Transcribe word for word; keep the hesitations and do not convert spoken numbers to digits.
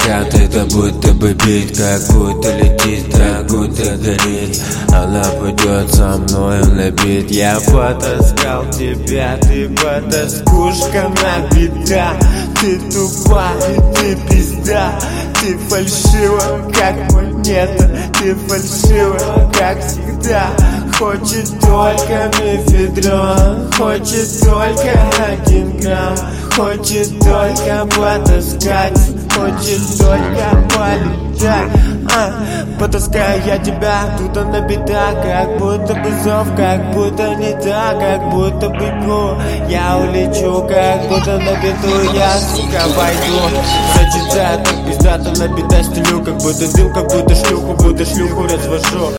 взгляд, это будто бы бит, как будто летит, как будто горит. Она пойдет со мной на бит. Я потаскал тебя, ты потаскушка набита. Ты тупа и ты пизда. Ты фальшива, как монета. Ты фальшива, как всегда. Хочет только мефедрон, хочет только один грамм, хочет только потаскать, хочет только полетать. А, потаскаю я тебя, тут она беда, как будто бы зов, как будто не так, как будто бы бегу. Я улечу, как будто на беду, я, сука, пойду. Зачитаю, так пиздато на беда стелю, как будто дым, как будто шлюху, будто шлюху развожу.